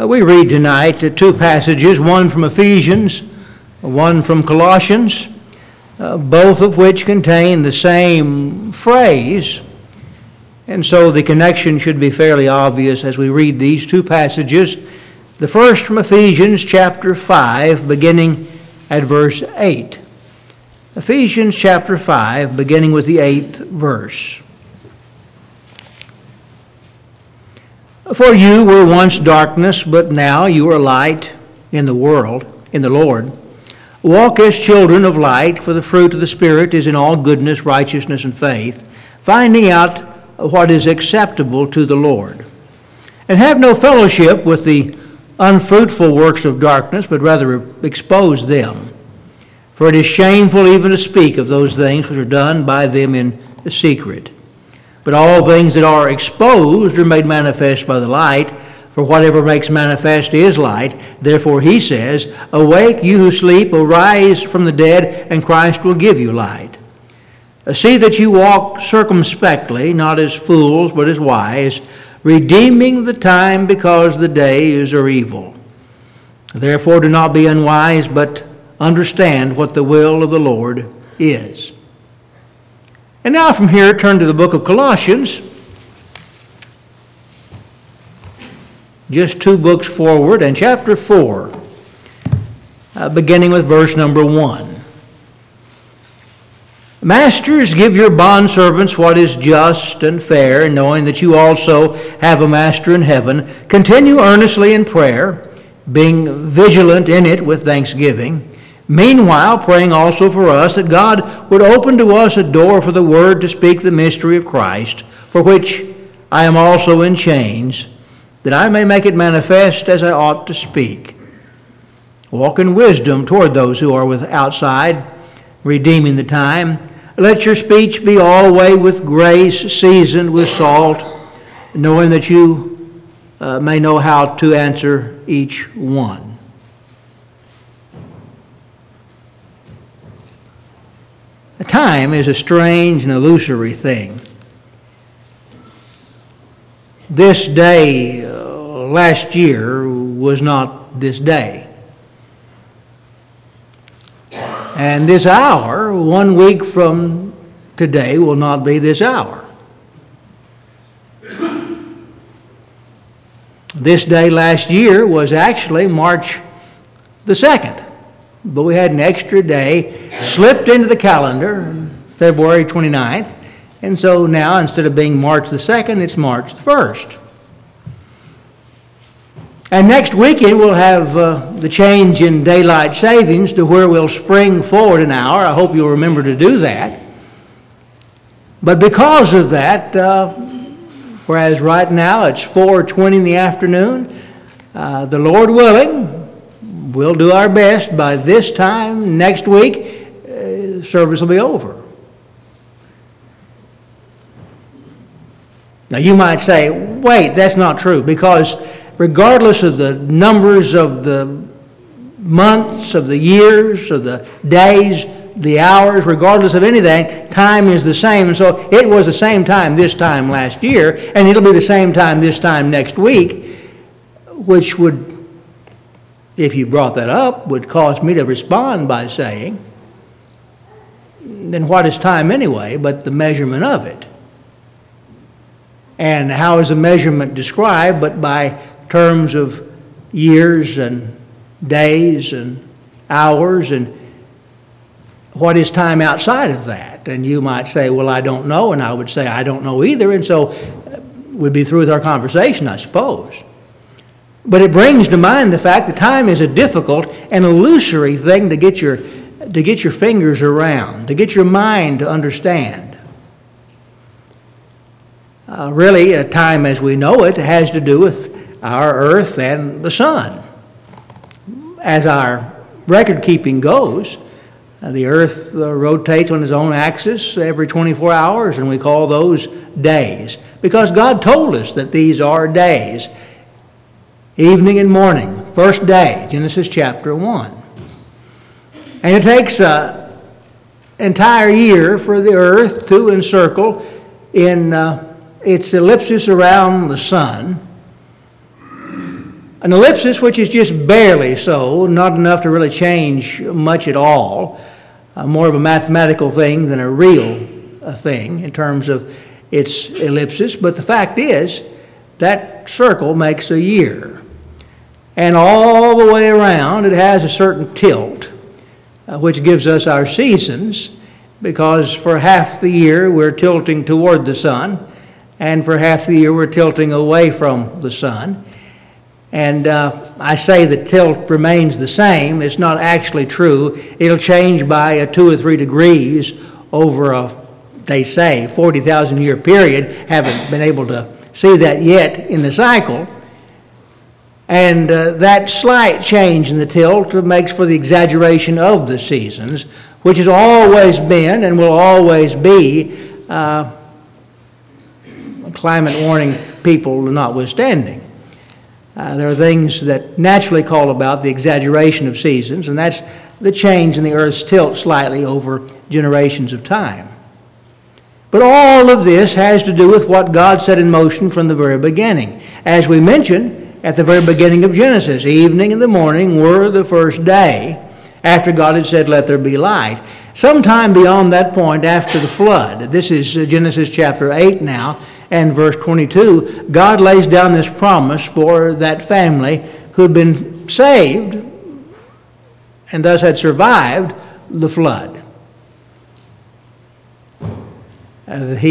We read tonight two passages, one from Ephesians, one from Colossians, both of which contain the same phrase. And so the connection should be fairly obvious as we read these two passages. The first from Ephesians chapter 5, beginning at verse 8. Ephesians chapter 5, beginning with the 8th verse. For you were once darkness, but now you are light in the world, in the Lord. Walk as children of light, for the fruit of the Spirit is in all goodness, righteousness, and faith, finding out what is acceptable to the Lord. And have no fellowship with the unfruitful works of darkness, but rather expose them. For it is shameful even to speak of those things which are done by them in secret. But all things that are exposed are made manifest by the light, for whatever makes manifest is light. Therefore he says, Awake, you who sleep, arise from the dead, and Christ will give you light. See that you walk circumspectly, not as fools, but as wise, redeeming the time because the days are evil. Therefore do not be unwise, but understand what the will of the Lord is. And now from here, turn to the book of Colossians. Just two books forward, and chapter 4, beginning with verse number 1. Masters, give your bondservants what is just and fair, knowing that you also have a master in heaven. Continue earnestly in prayer, being vigilant in it with thanksgiving. Meanwhile, praying also for us that God would open to us a door for the word to speak the mystery of Christ, for which I am also in chains, that I may make it manifest as I ought to speak. Walk in wisdom toward those who are outside, redeeming the time. Let your speech be always with grace, seasoned with salt, knowing that you may know how to answer each one. Time is a strange and illusory thing. This day last year was not this day. And this hour, 1 week from today, will not be this hour. This day last year was actually March the 2nd. But we had an extra day slipped into the calendar, February 29th. And so now, instead of being March the 2nd, it's March the 1st. And next weekend, we'll have the change in daylight savings to where we'll spring forward an hour. I hope you'll remember to do that. But because of that, whereas right now it's 4:20 in the afternoon, the Lord willing, we'll do our best. By this time next week, service will be over. Now you might say, wait, that's not true, because regardless of the numbers of the months, of the years, of the days, the hours, regardless of anything, time is the same. And so it was the same time this time last year, and it'll be the same time this time next week, which would, if you brought that up, would cause me to respond by saying, then what is time anyway but the measurement of it? And how is the measurement described but by terms of years and days and hours, and what is time outside of that? And you might say, well, I don't know, and I would say, I don't know either, and so we'd be through with our conversation, I suppose. But it brings to mind the fact that time is a difficult and illusory thing to get your fingers around, to get your mind to understand. Really, time as we know it has to do with our earth and the sun. As our record keeping goes, the earth rotates on its own axis every 24 hours, and we call those days, because God told us that these are days. Evening and morning, first day, Genesis chapter 1. And it takes an entire year for the earth to encircle in its ellipsis around the sun An ellipsis, which is just barely so, not enough to really change much at all, more of a mathematical thing than a real thing in terms of its ellipsis. But the fact is, that circle makes a year. And all the way around, it has a certain tilt, which gives us our seasons, because for half the year we're tilting toward the sun, and for half the year we're tilting away from the sun. And I say the tilt remains the same. It's not actually true. It'll change by 2 or 3 degrees over they say, 40,000 year period. Haven't been able to see that yet in the cycle. And that slight change in the tilt makes for the exaggeration of the seasons, which has always been and will always be climate warning people notwithstanding. There are things that naturally call about the exaggeration of seasons, and that's the change in the Earth's tilt slightly over generations of time. But all of this has to do with what God set in motion from the very beginning. As we mentioned at the very beginning of Genesis, evening and the morning were the first day after God had said, "Let there be light." Sometime beyond that point, after the flood, this is Genesis chapter 8 now, and verse 22, God lays down this promise for that family who had been saved and thus had survived the flood. He